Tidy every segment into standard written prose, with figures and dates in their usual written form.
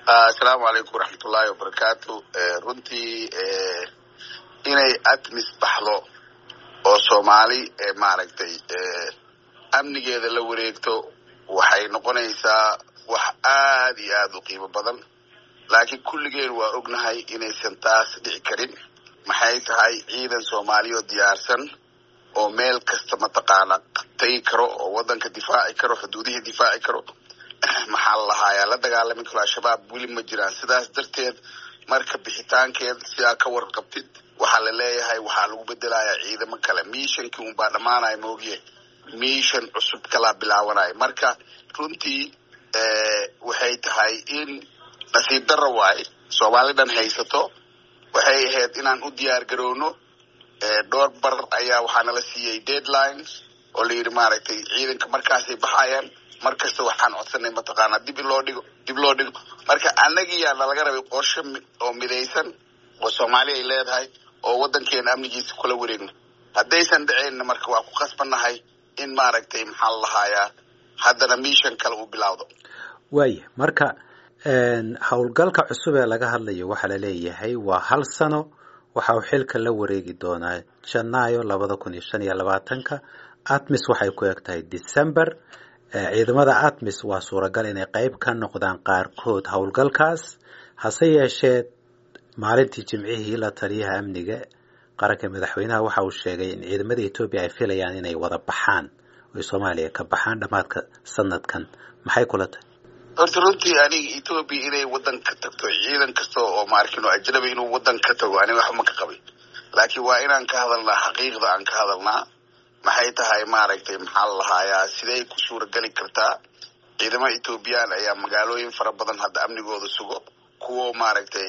Asalaamu calaykum waraxmatullaahi wabarakaatu. Runtii inay ATMIS baxdo oo Soomaali maaragtay amnigeeda la wareegto waxay noqonaysaa wax aad iyo aad u qiimo badan, laakiin kulligeen waa ognahay inaysan taas dhici karin. maxay tahay ciidan Soomaali oo diyaarsan oo meel kasta mataqaana tagi karo oo wadanka difaaci karo, xuduudihi difaaci karo, maxaa la lahayaa la dagaalami karo al-shabaab weli ma jiraan. sidaas darteed marka bixitaankeed sidaa ka warqabtid waxaa la leeyahay waxaa lagu bedelayaa ciidamo kale. miishankii unbaa dhammaanaya moogiye miishan cusub kala bilaabanaya. marka runtii waxay tahay in nasiib darro waaye Soomaali dhan haysato. waxay ahayd inaan u diyaar garowno. dhowr bar ayaa waxaa nala siiyey deadlines oo la yidhi maaragtay ciidanka markaasay baxayaan. markasta waxaan codsanay mataqaanaa dib loo dhigo. marka annagiyaa nalaga rabay qorshe oo midaysan oo Soomaali ay leedahay oo wadankeena amnigiisa kula wareegno. haddaysan dhaceenna marka waa ku qasbannahay in maaragtay maxaa la lahayaa haddana miishan kale uu bilowdo. waaya marka howlgalka cusub ee laga hadlayo waxaa la leeyahay waa 1 sano. waxa uu xilka la wareegi doonaa Janaayo 2025. ATMIS waxay ku egtahay December. ciidamada ATMIS waa suuragal inay qayb ka noqdaan qaarkood howlgalkaas. hase yeeshee maalintii Jimcihii la taliyaha amniga qaranka madaxweynaha waxa uu sheegay in ciidamada Ethiopia ay filayaan inay wada baxaan oo Soomaaliya ka baxaan dhamaadka sanadkan. maxay kula tahay? horta runtii aniga Ethiopia inay wadan ka tagto ciidan kasta oo maarkino ajnabi inuu wadan ka tago aniga wax ma ka qabin. laakiin waa inaan ka hadalnaa xaqiiqda aan ka hadalnaa. maxay tahay maaragtay maxaa la lahayaa siday ku suuragali kartaa ciidamada Ethiopian ayaa magaalooyin fara badan hadda amnigooda sugo, kuwa maaragtay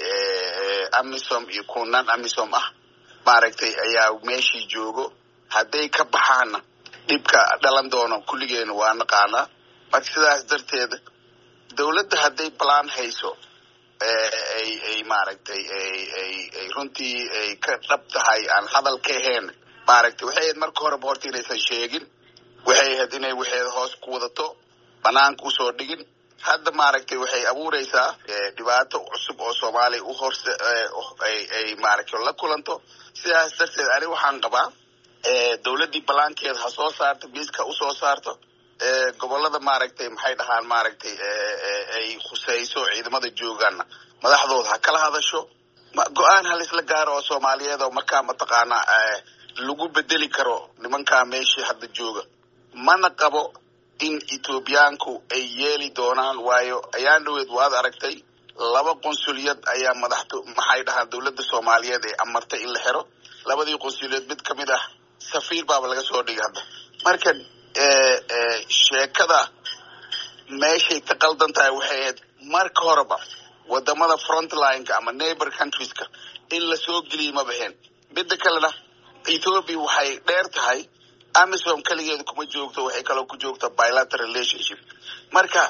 AMISOM iyo kuwa non AMISOM ah maaragtay ayaa meeshii joogo. hadday ka baxaana dhibka dhalan doono kulligeena waa naqaanaa. marka sidaas darteed dawladda hadday plan hayso ay maaragtay ay runtii ay ka dhab tahay aan hadal ka ahayn maaragtay waxay ahayd marka horeba horta inaysan sheegin. waxay ahayd inay waxeeda hoos ku wadato banaanka usoo dhigin. hadda maaragtay waxay abuuraysaa dhibaato cusub oo Soomaaliya u horse ay maaragtay la kulanto. sidaas darteed aniga waxaan qabaa dawladdii balaankeeda ha soo saarto, miiska u soo saarto. gobolada maaragtay maxay dhahaan maaragtay ay khusayso ciidamada joogaana madaxdooda ha kala hadasho. go-aan ha laisla gaaro oo Soomaaliyeed oo markaa mataqaanaa lagu bedeli karo nimankaa meeshii hadda jooga. mana qabo in Ethiopiaanku ay yeeli doonaan, waayo ayaan dhaweed waad aragtay 2 qonsuliyad ayaa maxay dhahaan dawladda Soomaaliyeed ee amartay in la xiro. 2dii qonsuliyad mid kamid ah safiir baaba laga soo dhigay hadda. marka sheekada meeshay ka qaldan tahay waxay ahayd marka horeba wadamada frontline-ka ama neighbor countries-ka in la soo geliyo ma baxeen. midda kalena Ethiopia waxay dheer tahay AMISOM kaligeed kuma joogto, waxay kaloo ku joogtaa bilateral relationship. marka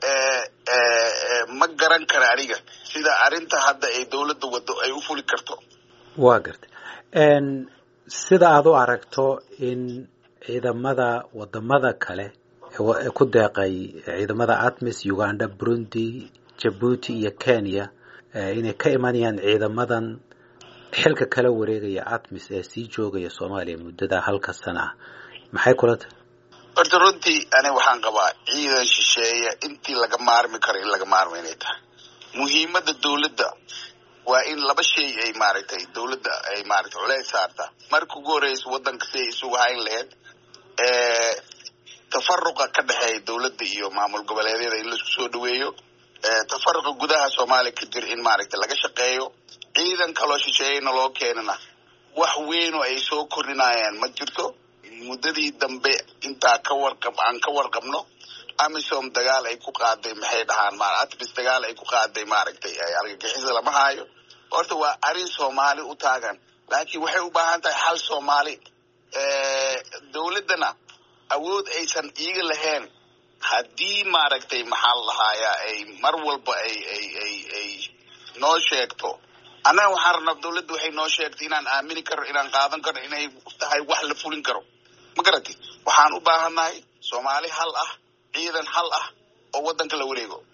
ma garan kara aniga sida arinta hadda ay dawladda wado ay u fuli karto. waa gartay sida aad u aragto in ciidamada wadamada kale ee ku deeqay ciidamada ATMIS Uganda, Burundi, Djibouti iyo Kenya inay ka imanayaan ciidamadan xilka kala wareegaya ATMIS ee sii joogaya Soomaaliya muddada 1 sano ah. maxay kula tahay? horta runtii aniga waxaan qabaa ciidan shisheeye intii laga maarmi karo in laga maarmo inay tahay. muhiimadda dawladda waa in 2 shay ay maaragtay dawladda ay maaragtay culays saarta. marka ugu horeysa wadanka si ay isugu hayn lahayd tafarruqa ka dhaxeeya dawladda iyo maamul goboleedyada in la isku soo dhaweeyo. tafarruqa gudaha Soomaaliya ka jira in maaragtay laga shaqeeyo. ciidan kaloo shisheeyana loo keenana wax weyn oo ay soo kordhinayaan ma jirto. muddadii dambe intaa aan ka warqabno AMISOM dagaal ay ku qaaday maxay dhahaan ATMIS dagaal ay ku qaaday maaragtay argagixisada lama haayo. horta waa arin Soomaali u taagan, laakiin waxay u baahan tahay xal Soomaali. dawladdana awood aysan iiga lahayn haddii maaragtay maxaa la lahayaa ay mar walba ay noo sheegto. annaga waxaan rabnaa dawladda waxay noo sheegtay inaan aamini karo, inaan qaadan karo, inay tahay wax la fulin karo. ma garatay? waxaan u baahannahay Soomaali hal ah, ciidan hal ah oo wadanka la wareego.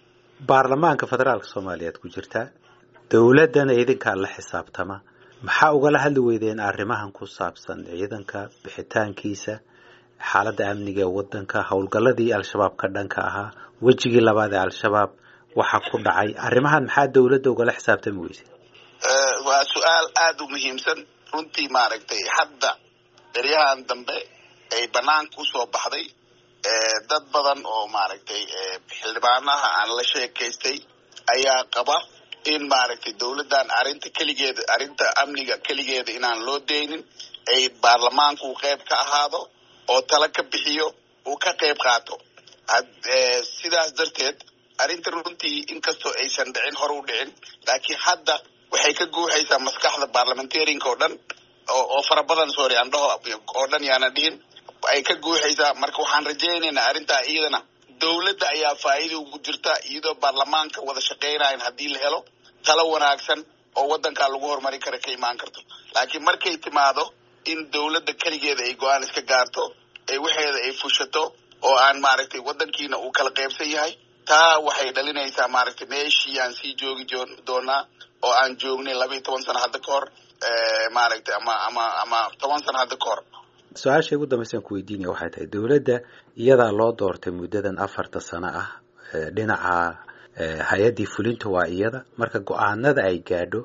baarlamaanka federaalka Soomaaliyeed ku jirta dawladana idinka la xisaabtama maxaa uga la hadli weydeen arrimahan ku saabsan ciidanka bixitaankiisa xaaladda amniga ee wadanka howlgaladii al-shabaab ka dhanka ahaa wajigii labaad ee al-shabaab waxa ku dhacay arrimahan maxaa dawladda uga la xisaabtami weysay waa su'aal aad u muhiimsan runtii maaragtay hadda dariyahan dambe ay banaanka u soo baxday dad badan oo maaragtay xildhibaanaha aan la sheekaystay ayaa qaba in maaragtay dawladdan arrinta amniga keligeeda inaan loo deynin ay baarlamaanku qayb ka ahaado oo tala ka bixiyo uu ka qayb qaato sidaas darteed arrinta runtii inkastoo aysan dhicin hore u dhicin laakiin hadda waxay ka guuxaysaa maskaxda baarlamentarianka oo dhan oo fara badan sorry aan dhaho oo dhan yaana dhihin ay ka guuxaysaa marka waxaan rajaynaynaa arrintaa iyadana dawladda ayaa faa'iido ugu jirta iyadoo baarlamaanka wada shaqaynayan haddii la helo talo wanaagsan oo waddankaa lagu horumari kara ka imaan karto laakiin markay timaado in dawladda keligeeda ay go-aan iska gaarto ay waxeeda ay fushato oo aan maaragtay waddankiina uu kala qaybsan yahay taa waxay dhalinaysaa maaragtay meeshii aan sii joogi doonaa oo aan joognay 12 sano hadda ka hor maaragtay ama 10 sano hadda ka hor su-aasha ugu dambaysan ku weydiinaya waxay tahay dawladda iyadaa loo doortay muddadan 4 sano ah dhinaca hay-addii fulinta waa iyada marka go-aanada ay gaadho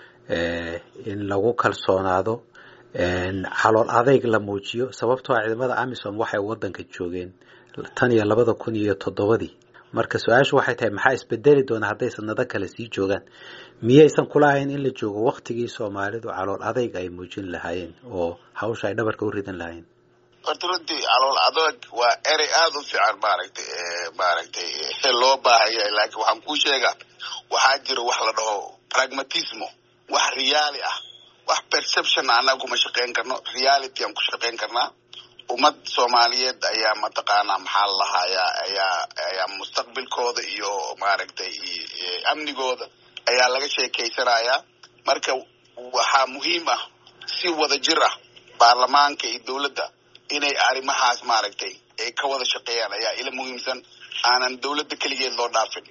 in lagu kalsoonaado xalool adayg la muujiyo sababtoo ciidamada AMISOM waxay wadanka joogeen tan iyo 2007 marka su-aashu waxay tahay maxaa isbedeli doona hadday sanado kale sii joogaan miyaysan kula ahayn in la joogo waqtigii Soomaalidu calool adayg ay muujin lahaayeen oo hawsha ay dhabarka u ridan lahaayeen horta runtii calool adag waa erey aad u fiican maaragtay loo baahan yahay laakiin waxaan kuu sheegaa waxaa jira wax la dhaho pragmatismo wax reality ah wax perception anaga kuma shaqayn karno reality aan ku shaqayn karnaa ummad Soomaaliyeed ayaa mataqaanaa maxaa la lahayaa ayaa mustaqbalkooda iyo maaragtay amnigooda ayaa laga sheekeysanayaa marka waxaa muhiim ah si wada jir ah baarlamaanka iyo dawladda inay arrimahaas maaragtay ay ka wada shaqeeyaan ayaa ila muhiimsan aanan dawladda keligeed loo dhaafin